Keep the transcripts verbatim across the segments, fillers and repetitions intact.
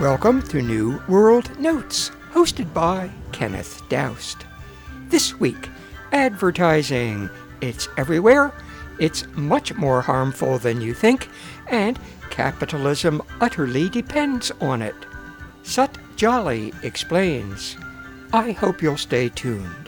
Welcome to New World Notes, hosted by Kenneth Doust. This week, advertising. It's everywhere, it's much more harmful than you think, and capitalism utterly depends on it. Sut Jolly explains. I hope you'll stay tuned.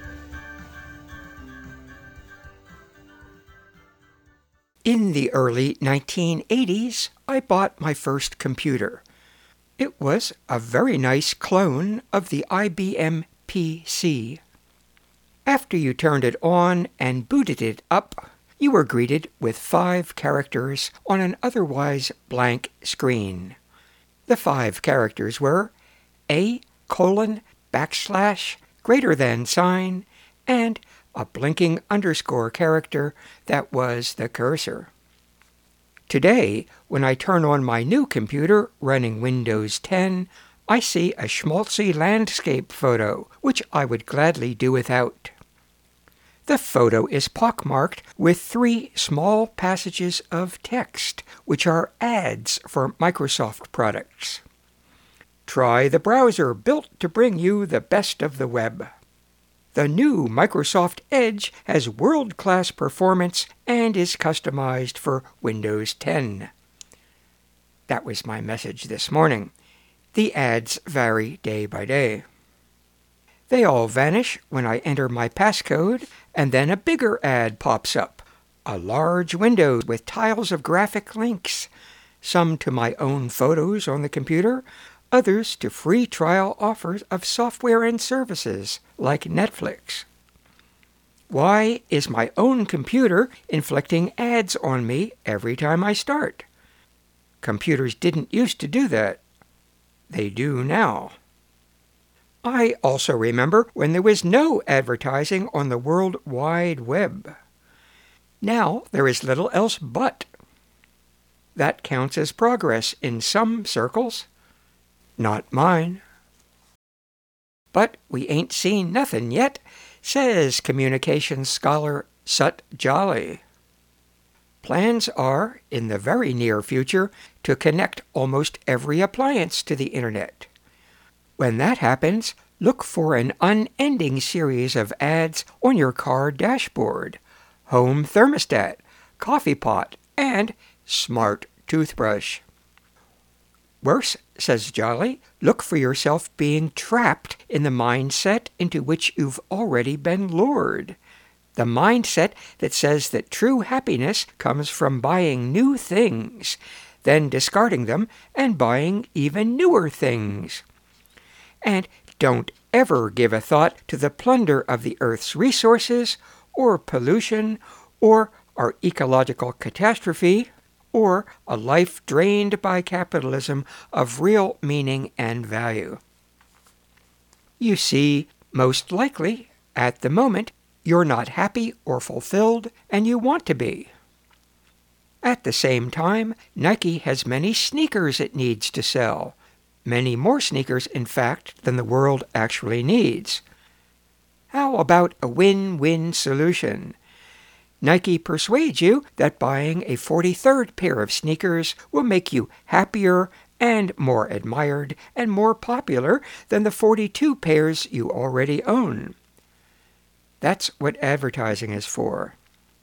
In the early nineteen eighties, I bought my first computer. It was a very nice clone of the I B M P C. After you turned it on and booted it up, you were greeted with five characters on an otherwise blank screen. The five characters were A, colon, backslash, greater than sign, and a blinking underscore character that was the cursor. Today, when I turn on my new computer running Windows ten, I see a schmaltzy landscape photo, which I would gladly do without. The photo is pockmarked with three small passages of text, which are ads for Microsoft products. Try the browser built to bring you the best of the web. The new Microsoft Edge has world-class performance and is customized for Windows ten. That was my message this morning. The ads vary day by day. They all vanish when I enter my passcode, and then a bigger ad pops up. A large window with tiles of graphic links, some to my own photos on the computer, others to free trial offers of software and services like Netflix. Why is my own computer inflicting ads on me every time I start? Computers didn't used to do that. They do now. I also remember when there was no advertising on the World Wide Web. Now there is little else but. That counts as progress in some circles. Not mine. But we ain't seen nothing yet, says communications scholar Sut Jolly. Plans are, in the very near future, to connect almost every appliance to the Internet. When that happens, look for an unending series of ads on your car dashboard, home thermostat, coffee pot, and smart toothbrush. Worse, says Jolly, look for yourself being trapped in the mindset into which you've already been lured. The mindset that says that true happiness comes from buying new things, then discarding them and buying even newer things. And don't ever give a thought to the plunder of the Earth's resources, or pollution, or our ecological catastrophe, or a life drained by capitalism of real meaning and value. You see, most likely, at the moment, you're not happy or fulfilled, and you want to be. At the same time, Nike has many sneakers it needs to sell. Many more sneakers, in fact, than the world actually needs. How about a win-win solution? Nike persuades you that buying a forty-third pair of sneakers will make you happier and more admired and more popular than the forty-two pairs you already own. That's what advertising is for.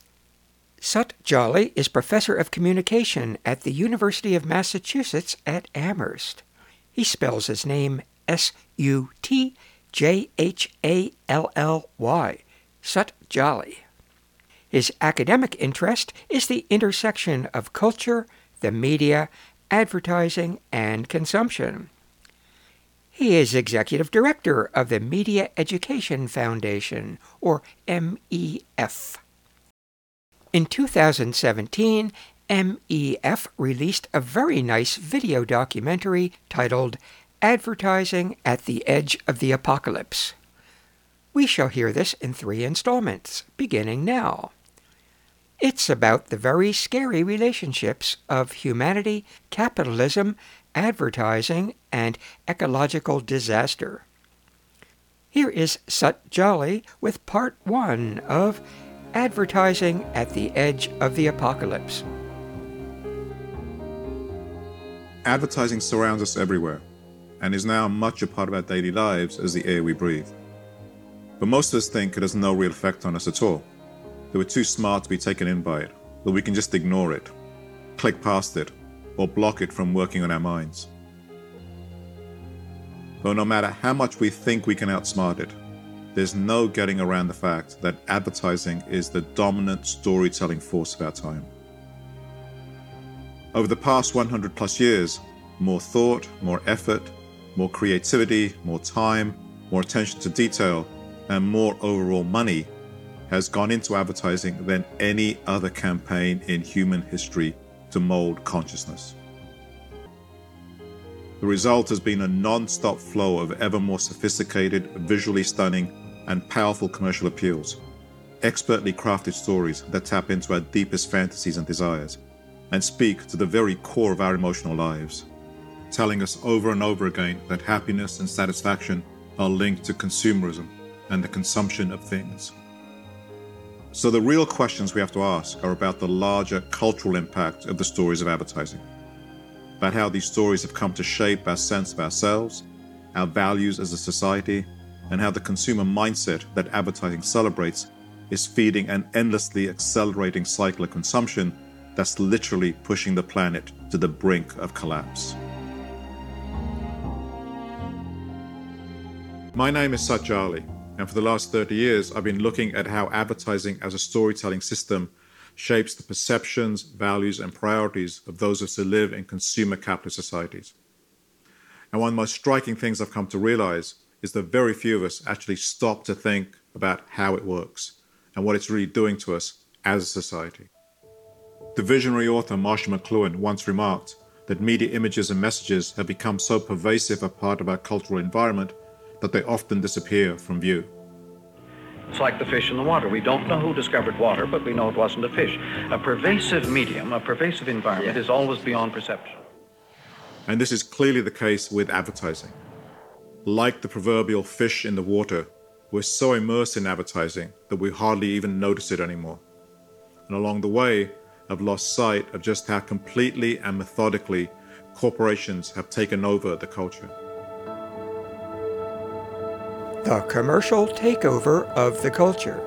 Sut Jolly is professor of communication at the University of Massachusetts at Amherst. He spells his name S U T J H A L L Y, Sut Jolly. His academic interest is the intersection of culture, the media, advertising, and consumption. He is executive director of the Media Education Foundation, or M E F. In two thousand seventeen, M E F released a very nice video documentary titled Advertising at the Edge of the Apocalypse. We shall hear this in three installments, beginning now. It's about the very scary relationships of humanity, capitalism, advertising, and ecological disaster. Here is Sut Jolly with part one of Advertising at the Edge of the Apocalypse. Advertising surrounds us everywhere and is now much a part of our daily lives as the air we breathe. But most of us think it has no real effect on us at all, that we're too smart to be taken in by it, that we can just ignore it, click past it, or block it from working on our minds. But no matter how much we think we can outsmart it, there's no getting around the fact that advertising is the dominant storytelling force of our time. Over the past one hundred plus years, more thought, more effort, more creativity, more time, more attention to detail, and more overall money has gone into advertising than any other campaign in human history to mold consciousness. The result has been a non-stop flow of ever more sophisticated, visually stunning, and powerful commercial appeals, expertly crafted stories that tap into our deepest fantasies and desires, and speak to the very core of our emotional lives, telling us over and over again that happiness and satisfaction are linked to consumerism and the consumption of things. So the real questions we have to ask are about the larger cultural impact of the stories of advertising, about how these stories have come to shape our sense of ourselves, our values as a society, and how the consumer mindset that advertising celebrates is feeding an endlessly accelerating cycle of consumption that's literally pushing the planet to the brink of collapse. My name is Sat Jali, and for the last thirty years, I've been looking at how advertising as a storytelling system shapes the perceptions, values, and priorities of those of us who live in consumer capitalist societies. And one of the most striking things I've come to realize is that very few of us actually stop to think about how it works and what it's really doing to us as a society. The visionary author Marshall McLuhan once remarked that media images and messages have become so pervasive a part of our cultural environment that they often disappear from view. It's like the fish in the water. We don't know who discovered water, but we know it wasn't a fish. A pervasive medium, a pervasive environment yeah. is always beyond perception. And this is clearly the case with advertising. Like the proverbial fish in the water, we're so immersed in advertising that we hardly even notice it anymore. And along the way, I've lost sight of just how completely and methodically corporations have taken over the culture. The commercial takeover of the culture.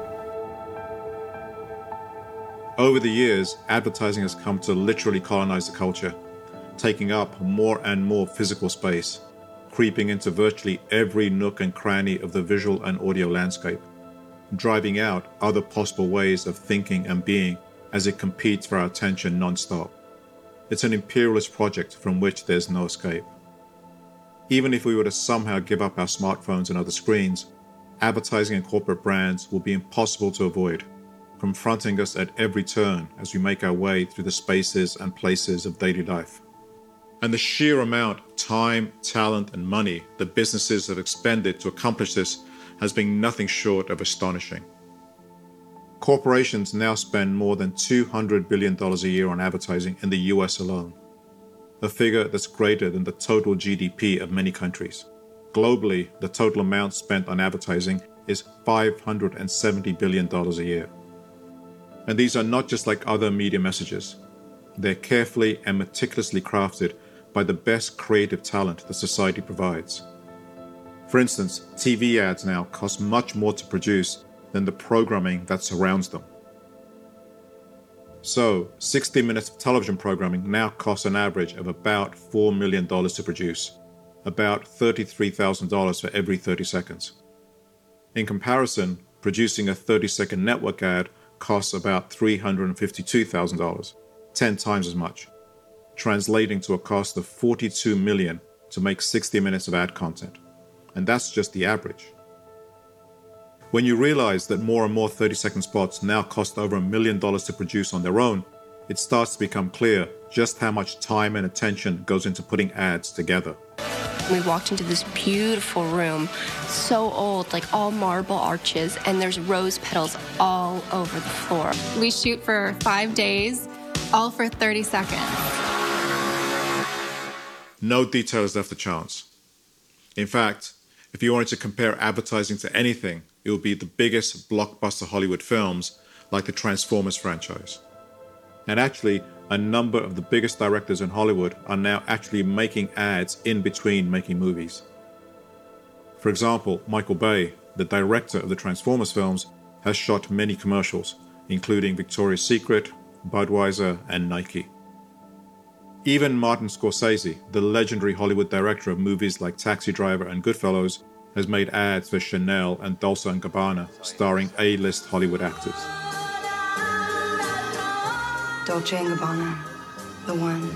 Over the years, advertising has come to literally colonize the culture, taking up more and more physical space, creeping into virtually every nook and cranny of the visual and audio landscape, driving out other possible ways of thinking and being as it competes for our attention non-stop. It's an imperialist project from which there's no escape. Even if we were to somehow give up our smartphones and other screens, advertising and corporate brands will be impossible to avoid, confronting us at every turn as we make our way through the spaces and places of daily life. And the sheer amount of time, talent, and money that businesses have expended to accomplish this has been nothing short of astonishing. Corporations now spend more than two hundred billion dollars a year on advertising in the U S alone, a figure that's greater than the total G D P of many countries. Globally, the total amount spent on advertising is five hundred seventy billion dollars a year. And these are not just like other media messages. They're carefully and meticulously crafted by the best creative talent that society provides. For instance, T V ads now cost much more to produce than the programming that surrounds them. So, sixty minutes of television programming now costs an average of about four million dollars to produce, about thirty-three thousand dollars for every thirty seconds. In comparison, producing a thirty second network ad costs about three hundred fifty-two thousand dollars, ten times as much, translating to a cost of forty-two million dollars to make sixty minutes of ad content. And that's just the average. When you realize that more and more thirty second spots now cost over a million dollars to produce on their own, it starts to become clear just how much time and attention goes into putting ads together. We walked into this beautiful room, so old, like all marble arches, and there's rose petals all over the floor. We shoot for five days, all for thirty seconds. No detail is left to chance. In fact, if you wanted to compare advertising to anything, it would be the biggest blockbuster Hollywood films like the Transformers franchise. And actually, a number of the biggest directors in Hollywood are now actually making ads in between making movies. For example, Michael Bay, the director of the Transformers films, has shot many commercials, including Victoria's Secret, Budweiser, and Nike. Even Martin Scorsese, the legendary Hollywood director of movies like Taxi Driver and Goodfellas, has made ads for Chanel and Dolce and Gabbana, starring A-list Hollywood actors. Dolce and Gabbana, the one.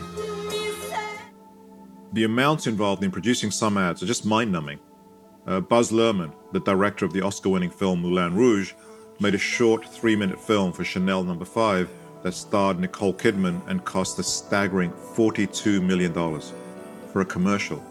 The amounts involved in producing some ads are just mind-numbing. Uh, Buzz Luhrmann, the director of the Oscar-winning film Moulin Rouge, made a short three-minute film for Chanel number five that starred Nicole Kidman and cost a staggering forty-two million dollars for a commercial.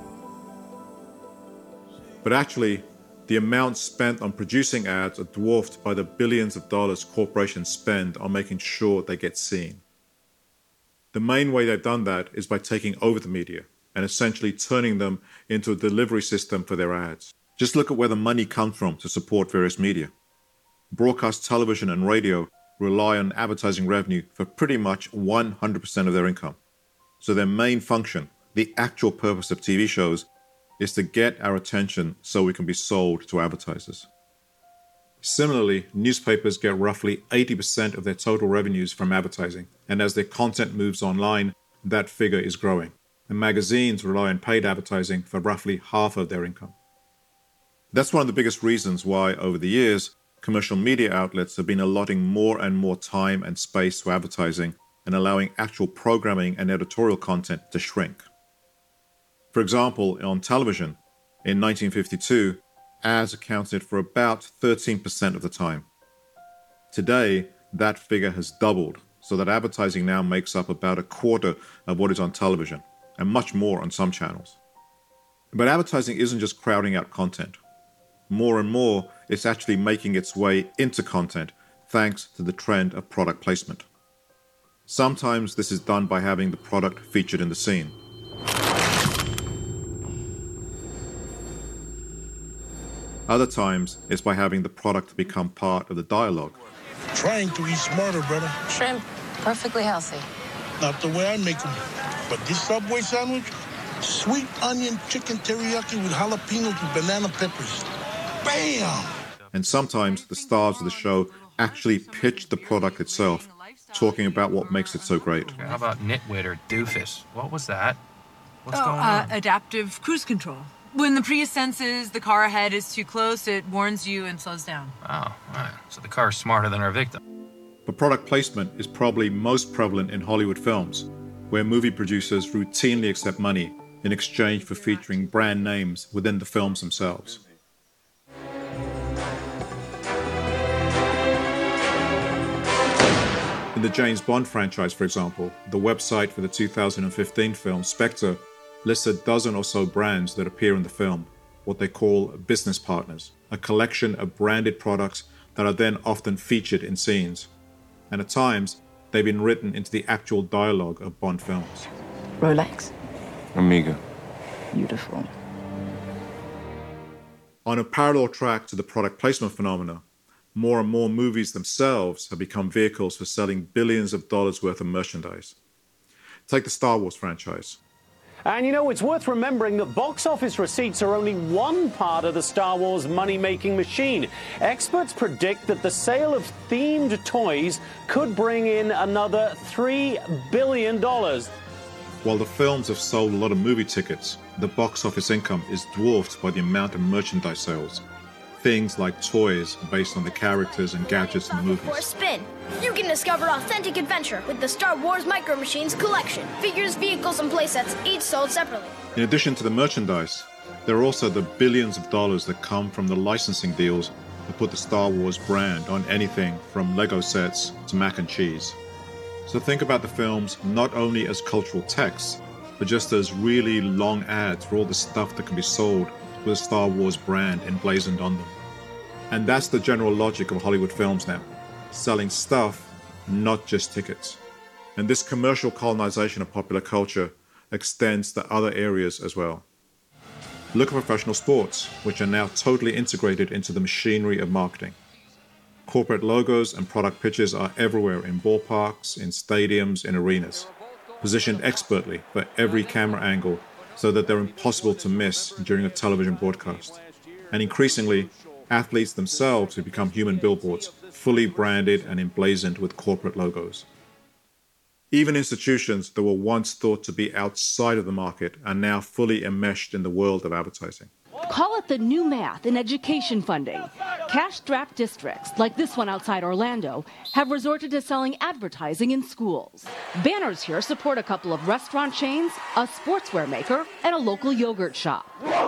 But actually, the amounts spent on producing ads are dwarfed by the billions of dollars corporations spend on making sure they get seen. The main way they've done that is by taking over the media and essentially turning them into a delivery system for their ads. Just look at where the money comes from to support various media. Broadcast television and radio rely on advertising revenue for pretty much one hundred percent of their income. So their main function, the actual purpose of T V shows, is to get our attention so we can be sold to advertisers. Similarly, newspapers get roughly eighty percent of their total revenues from advertising, and as their content moves online, that figure is growing. And magazines rely on paid advertising for roughly half of their income. That's one of the biggest reasons why, over the years, commercial media outlets have been allotting more and more time and space to advertising and allowing actual programming and editorial content to shrink. For example, on television, in nineteen fifty-two, ads accounted for about thirteen percent of the time. Today, that figure has doubled, so that advertising now makes up about a quarter of what is on television, and much more on some channels. But advertising isn't just crowding out content. More and more, it's actually making its way into content thanks to the trend of product placement. Sometimes this is done by having the product featured in the scene. Other times, it's by having the product become part of the dialogue. Trying to eat smarter, brother. Shrimp, perfectly healthy. Not the way I make them. But this Subway sandwich, sweet onion chicken teriyaki with jalapenos and banana peppers. Bam! And sometimes the stars of the show actually pitch the product itself, talking about what makes it so great. How about nitwit or doofus? What was that? What's oh, going uh, on? Adaptive cruise control. When the Prius senses the car ahead is too close, it warns you and slows down. Oh, all right. So the car's smarter than our victim. But product placement is probably most prevalent in Hollywood films, where movie producers routinely accept money in exchange for featuring brand names within the films themselves. In the James Bond franchise, for example, the website for the two thousand fifteen film Spectre lists a dozen or so brands that appear in the film, what they call business partners, a collection of branded products that are then often featured in scenes. And at times, they've been written into the actual dialogue of Bond films. Rolex. Amiga. Beautiful. On a parallel track to the product placement phenomena, more and more movies themselves have become vehicles for selling billions of dollars worth of merchandise. Take the Star Wars franchise. And you know, it's worth remembering that box office receipts are only one part of the Star Wars money-making machine. Experts predict that the sale of themed toys could bring in another three billion dollars. While the films have sold a lot of movie tickets, the box office income is dwarfed by the amount of merchandise sales. Things like toys based on the characters and gadgets in the movies. For a spin, you can discover authentic adventure with the Star Wars Micro Machines collection. Figures, vehicles, and playsets, each sold separately. In addition to the merchandise, there are also the billions of dollars that come from the licensing deals that put the Star Wars brand on anything from Lego sets to mac and cheese. So think about the films not only as cultural texts, but just as really long ads for all the stuff that can be sold with a Star Wars brand emblazoned on them. And that's the general logic of Hollywood films now, selling stuff, not just tickets. And this commercial colonization of popular culture extends to other areas as well. Look at professional sports, which are now totally integrated into the machinery of marketing. Corporate logos and product pictures are everywhere in ballparks, in stadiums, in arenas, positioned expertly for every camera angle so that they're impossible to miss during a television broadcast. And increasingly, athletes themselves have become human billboards, fully branded and emblazoned with corporate logos. Even institutions that were once thought to be outside of the market are now fully enmeshed in the world of advertising. Call it the new math in education funding. Cash-strapped districts, like this one outside Orlando, have resorted to selling advertising in schools. Banners here support a couple of restaurant chains, a sportswear maker, and a local yogurt shop.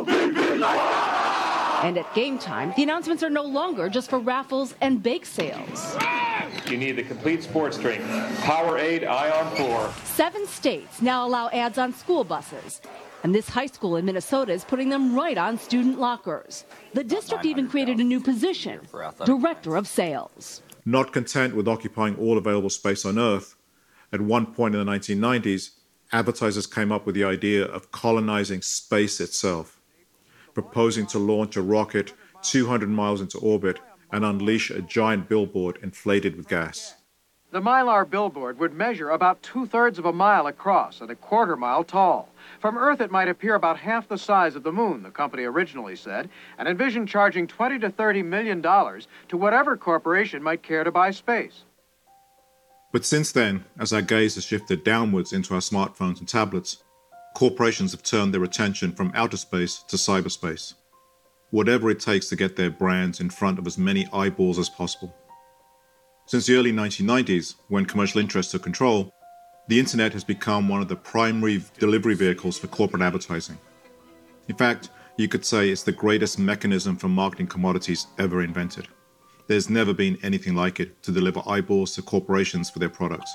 And at game time, the announcements are no longer just for raffles and bake sales. You need the complete sports drink, Powerade Ion four. Seven states now allow ads on school buses. And this high school in Minnesota is putting them right on student lockers. The district even created a new position, Director of Sales. Not content with occupying all available space on Earth, at one point in the nineteen nineties, advertisers came up with the idea of colonizing space itself, proposing to launch a rocket two hundred miles into orbit and unleash a giant billboard inflated with gas. The Mylar billboard would measure about two-thirds of a mile across and a quarter mile tall. From Earth, it might appear about half the size of the moon, the company originally said, and envisioned charging twenty to thirty million dollars to whatever corporation might care to buy space. But since then, as our gaze has shifted downwards into our smartphones and tablets, corporations have turned their attention from outer space to cyberspace. Whatever it takes to get their brands in front of as many eyeballs as possible. Since the early nineteen nineties, when commercial interests took control, the internet has become one of the primary delivery vehicles for corporate advertising. In fact, you could say it's the greatest mechanism for marketing commodities ever invented. There's never been anything like it to deliver eyeballs to corporations for their products.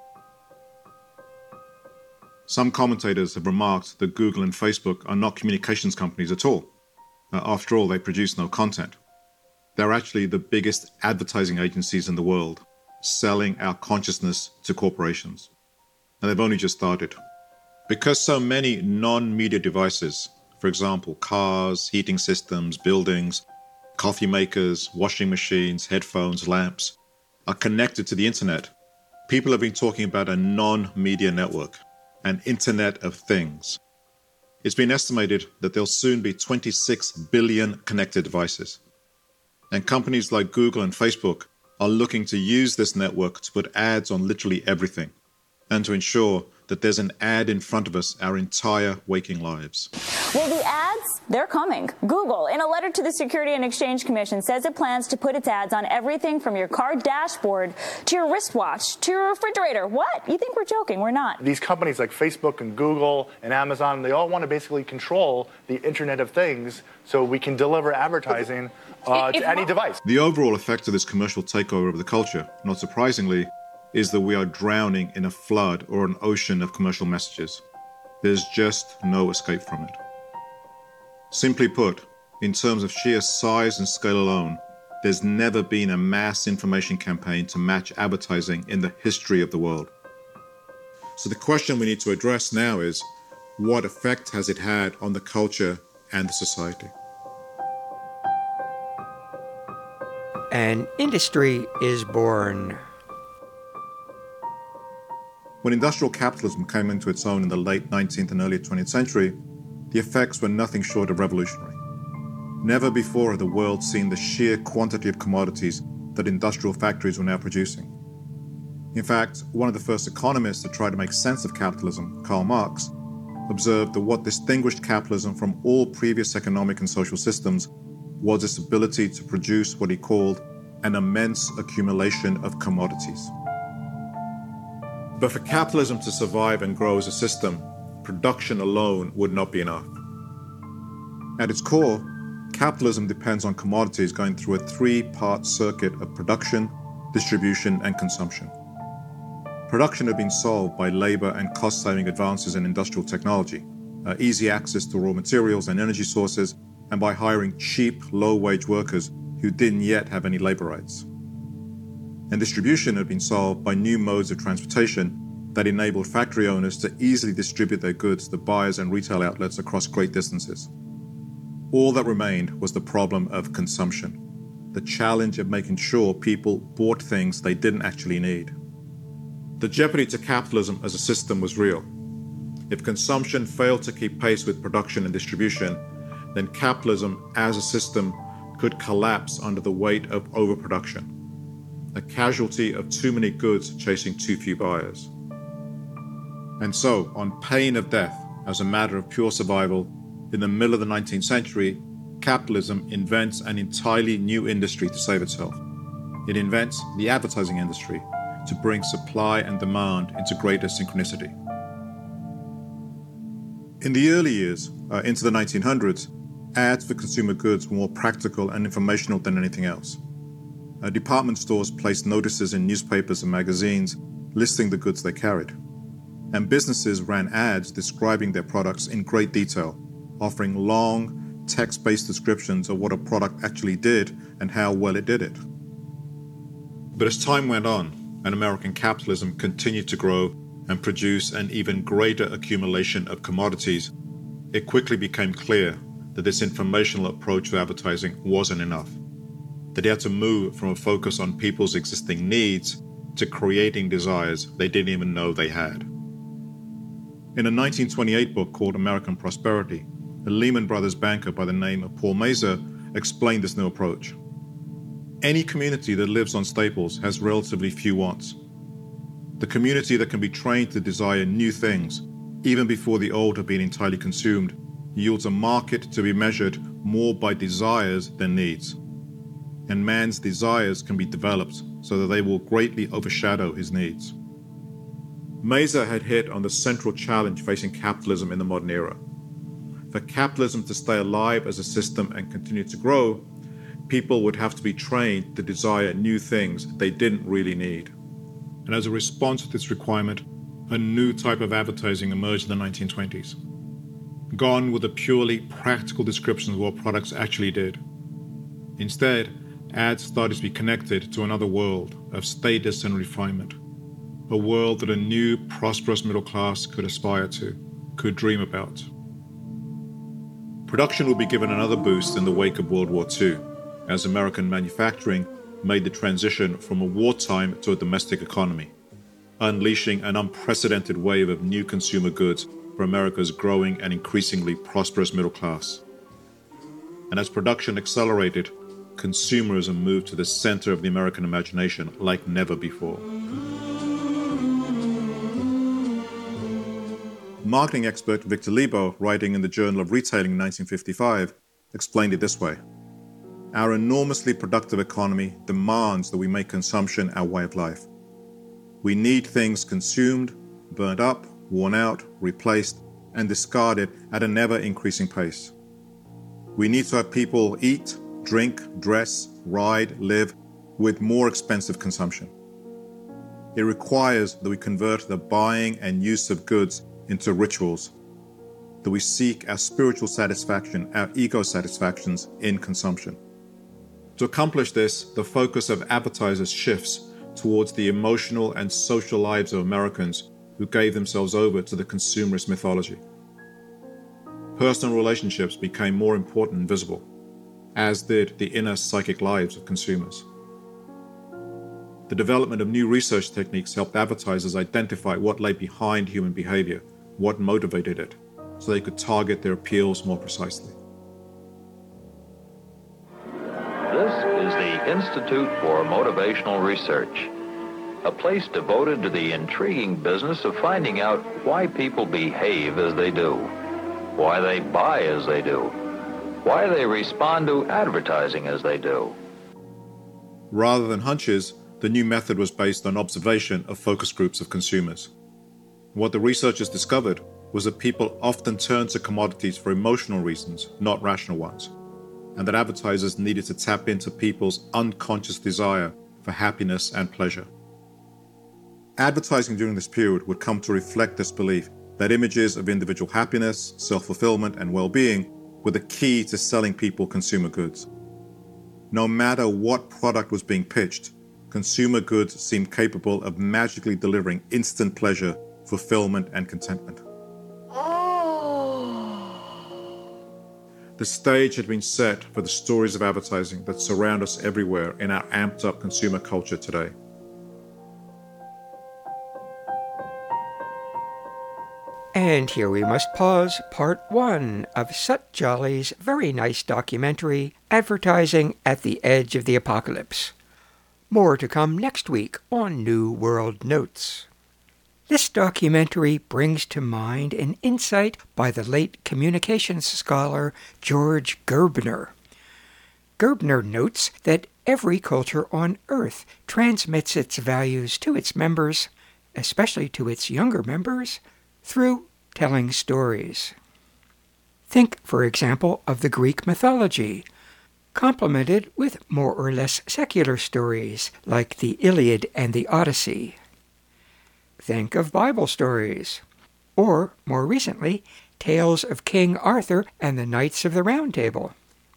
Some commentators have remarked that Google and Facebook are not communications companies at all. Uh, after all, they produce no content. They're actually the biggest advertising agencies in the world, selling our consciousness to corporations. And they've only just started. Because so many non-media devices, for example, cars, heating systems, buildings, coffee makers, washing machines, headphones, lamps, are connected to the internet, people have been talking about a non-media network, an Internet of Things. It's been estimated that there'll soon be twenty-six billion connected devices. And companies like Google and Facebook are looking to use this network to put ads on literally everything, and to ensure that there's an ad in front of us our entire waking lives. Well, the ads, they're coming. Google, in a letter to the Security and Exchange Commission, says it plans to put its ads on everything from your car dashboard to your wristwatch to your refrigerator. What? You think we're joking? We're not. These companies like Facebook and Google and Amazon, they all want to basically control the Internet of Things so we can deliver advertising uh, to any device. The overall effect of this commercial takeover of the culture, not surprisingly, is that we are drowning in a flood or an ocean of commercial messages. There's just no escape from it. Simply put, in terms of sheer size and scale alone, there's never been a mass information campaign to match advertising in the history of the world. So the question we need to address now is, what effect has it had on the culture and the society? An industry is born. When industrial capitalism came into its own in the late nineteenth and early twentieth century, the effects were nothing short of revolutionary. Never before had the world seen the sheer quantity of commodities that industrial factories were now producing. In fact, one of the first economists to try to make sense of capitalism, Karl Marx, observed that what distinguished capitalism from all previous economic and social systems was its ability to produce what he called an immense accumulation of commodities. But for capitalism to survive and grow as a system, production alone would not be enough. At its core, capitalism depends on commodities going through a three-part circuit of production, distribution, and consumption. Production had been solved by labor and cost-saving advances in industrial technology, uh, easy access to raw materials and energy sources, and by hiring cheap, low-wage workers who didn't yet have any labor rights. And distribution had been solved by new modes of transportation that enabled factory owners to easily distribute their goods to buyers and retail outlets across great distances. All that remained was the problem of consumption. the challenge of making sure people bought things they didn't actually need. The jeopardy to capitalism as a system was real. If consumption failed to keep pace with production and distribution, then capitalism as a system could collapse under the weight of overproduction, a casualty of too many goods chasing too few buyers. And so, on pain of death, as a matter of pure survival, in the middle of the nineteenth century, capitalism invents an entirely new industry to save itself. It invents the advertising industry to bring supply and demand into greater synchronicity. In the early years, uh, into the nineteen hundreds, ads for consumer goods were more practical and informational than anything else. Uh, department stores placed notices in newspapers and magazines listing the goods they carried. And businesses ran ads describing their products in great detail, offering long, text-based descriptions of what a product actually did and how well it did it. But as time went on, and American capitalism continued to grow and produce an even greater accumulation of commodities, it quickly became clear that this informational approach to advertising wasn't enough. That it had to move from a focus on people's existing needs to creating desires they didn't even know they had. In a nineteen twenty-eight book called American Prosperity, a Lehman Brothers banker by the name of Paul Mazur explained this new approach. Any community that lives on staples has relatively few wants. The community that can be trained to desire new things, even before the old have been entirely consumed, yields a market to be measured more by desires than needs. And man's desires can be developed so that they will greatly overshadow his needs. Mazur had hit on the central challenge facing capitalism in the modern era. For capitalism to stay alive as a system and continue to grow, people would have to be trained to desire new things they didn't really need. And as a response to this requirement, a new type of advertising emerged in the nineteen twenties. Gone were the purely practical descriptions of what products actually did. Instead, ads started to be connected to another world of status and refinement, a world that a new, prosperous middle class could aspire to, could dream about. Production would be given another boost in the wake of World War Two, as American manufacturing made the transition from a wartime to a domestic economy, unleashing an unprecedented wave of new consumer goods for America's growing and increasingly prosperous middle class. And as production accelerated, consumerism moved to the center of the American imagination like never before. Marketing expert Victor Lebow, writing in the Journal of Retailing in nineteen fifty-five, explained it this way. Our enormously productive economy demands that we make consumption our way of life. We need things consumed, burned up, worn out, replaced, and discarded at an ever-increasing pace. We need to have people eat, drink, dress, ride, live with more expensive consumption. It requires that we convert the buying and use of goods into rituals, that we seek our spiritual satisfaction, our ego satisfactions in consumption. To accomplish this, the focus of advertisers shifts towards the emotional and social lives of Americans who gave themselves over to the consumerist mythology. Personal relationships became more important and visible, as did the inner psychic lives of consumers. The development of new research techniques helped advertisers identify what lay behind human behavior, what motivated it, so they could target their appeals more precisely. This is the Institute for Motivational Research, a place devoted to the intriguing business of finding out why people behave as they do, why they buy as they do, why they respond to advertising as they do. Rather than hunches, the new method was based on observation of focus groups of consumers. What the researchers discovered was that people often turned to commodities for emotional reasons, not rational ones, and that advertisers needed to tap into people's unconscious desire for happiness and pleasure. Advertising during this period would come to reflect this belief that images of individual happiness, self-fulfillment, and well-being were the key to selling people consumer goods. No matter what product was being pitched, consumer goods seemed capable of magically delivering instant pleasure, fulfillment, and contentment. The stage had been set for the stories of advertising that surround us everywhere in our amped-up consumer culture today. And here we must pause part one of Sut Jolly's very nice documentary, Advertising at the Edge of the Apocalypse. More to come next week on New World Notes. This documentary brings to mind an insight by the late communications scholar George Gerbner. Gerbner notes that every culture on Earth transmits its values to its members, especially to its younger members, through telling stories. Think, for example, of the Greek mythology, complemented with more or less secular stories like the Iliad and the Odyssey. Think of Bible stories, or, more recently, tales of King Arthur and the Knights of the Round Table.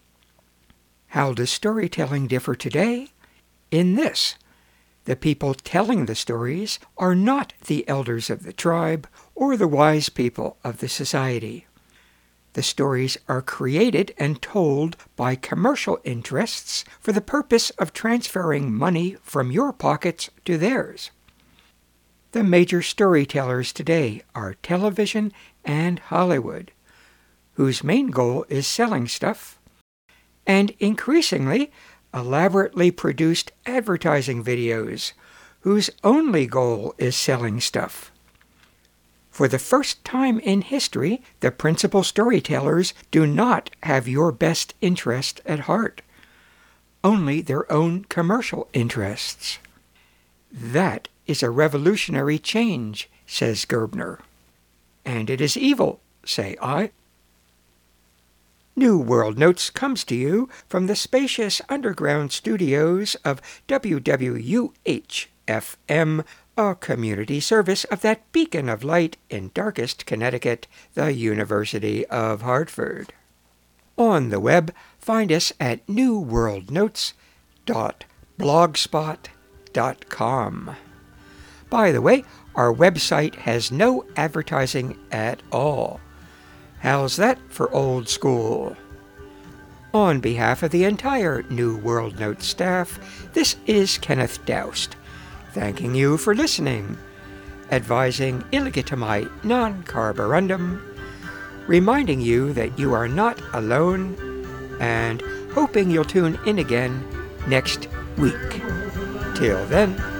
How does storytelling differ today? In this: the people telling the stories are not the elders of the tribe or the wise people of the society. The stories are created and told by commercial interests for the purpose of transferring money from your pockets to theirs. The major storytellers today are television and Hollywood, whose main goal is selling stuff, and increasingly elaborately produced advertising videos, whose only goal is selling stuff. For the first time in history, the principal storytellers do not have your best interest at heart, only their own commercial interests. That is a revolutionary change, says Gerbner. And it is evil, say I. New World Notes comes to you from the spacious underground studios of W W U H F M, a community service of that beacon of light in darkest Connecticut, the University of Hartford. On the web, find us at new world notes dot blogspot dot com. By the way, our website has no advertising at all. How's that for old school? On behalf of the entire New World Notes staff, this is Kenneth Doust, thanking you for listening, advising illegitimate non carborundum, reminding you that you are not alone, and hoping you'll tune in again next week. Till then,